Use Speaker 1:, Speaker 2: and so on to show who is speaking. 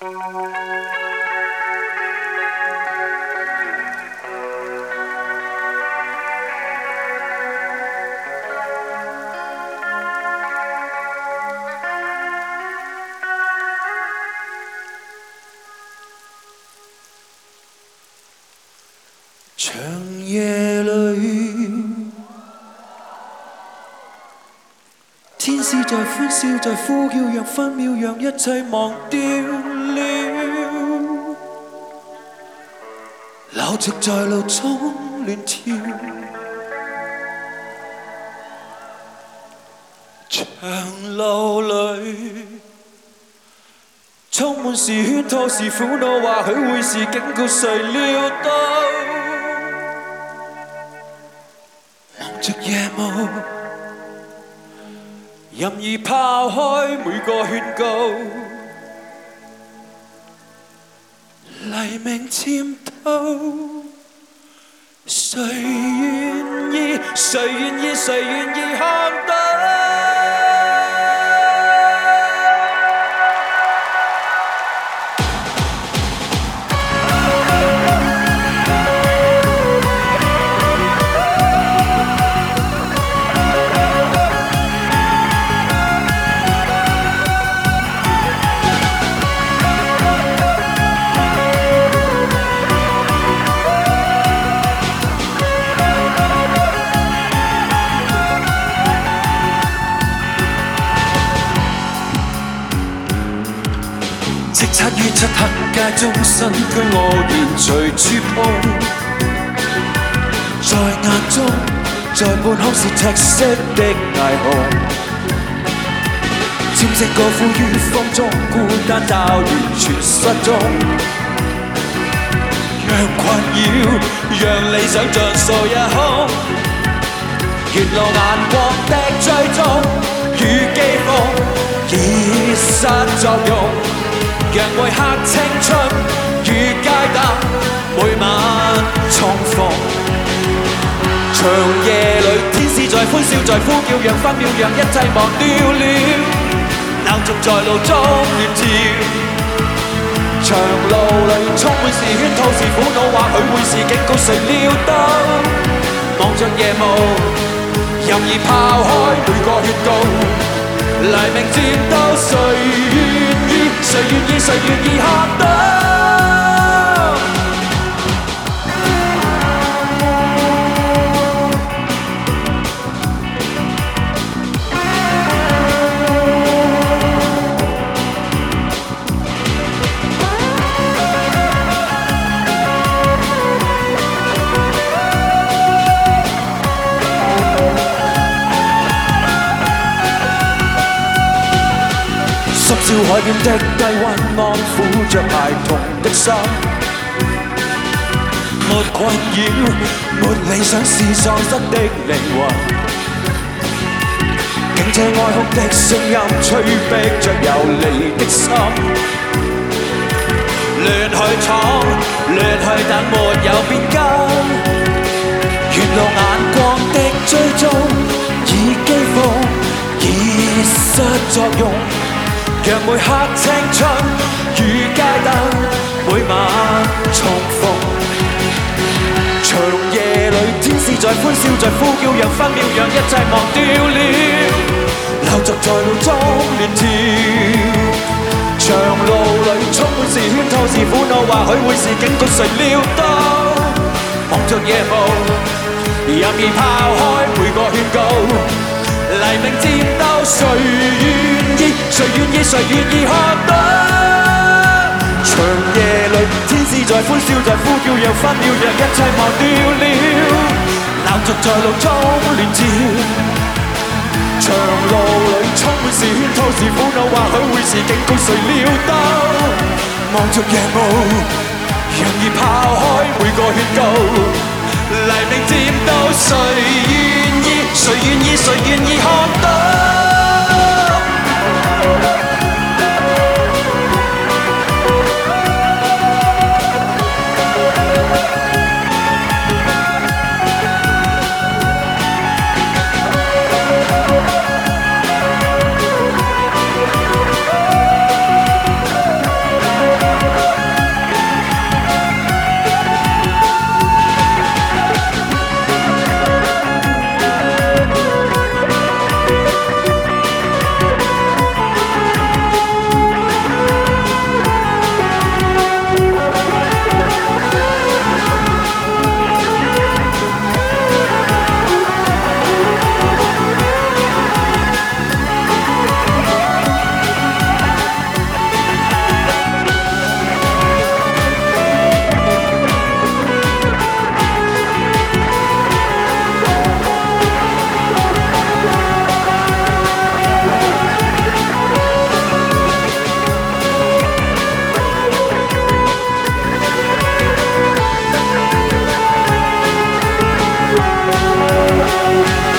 Speaker 1: 长夜里，天使在欢笑，在呼叫，让分秒，让一切忘掉了。流夕在路中乱跳，长路里充满是圈套，是苦恼，或许会是警告，谁料到？望着夜幕，任意抛开每个劝告，黎明渐到，谁愿意？谁愿意？谁愿意看到？叱咤於漆黑街中，身軀我現隨處碰，在眼中，在半空是赤色的霓虹，漸成高呼於風中，孤單到完全失蹤，讓困擾，讓理想盡數一空，沿路眼光的追蹤與譏諷已失作用。讓每刻青春與街燈每晚重逢，長夜裏天使在歡笑，在呼叫，讓分秒，讓一切忘掉了，鬧鐘在路中亂跳，長路裏充滿是圈套，是苦惱，或許會是警告，誰料到望着夜幕，任意拋開每個勸告，黎明漸到，誰願意？誰願意？誰願意看到？深宵海邊的低溫，安撫着孩童的心。沒困擾，沒理想是喪失的靈魂。警車哀哭的聲音，催逼着遊離的心。亂去闖，亂去等，沒有變更。沿路眼光的追蹤，已譏諷，已失作用。讓每刻青春與街燈每晚重逢，長夜裏天使在歡笑，在呼叫，讓分秒，讓一切忘掉了，流逐在路中亂跳，長路裏充滿是圈套，是苦惱，或許會是警告，誰料到望着夜幕，任意拋開每個勸告，黎明漸到，誰願意？誰願意？誰願意看到？長夜裏，天使在歡笑，在呼叫，讓分秒，讓一切忘掉了，鬧逐在路中亂跳，長路裏充滿是圈套，是苦惱，或許會是警告，誰料到望着夜幕，任意拋開每個勸告，黎明漸到，誰願意？誰願意？誰願意看到？ 路。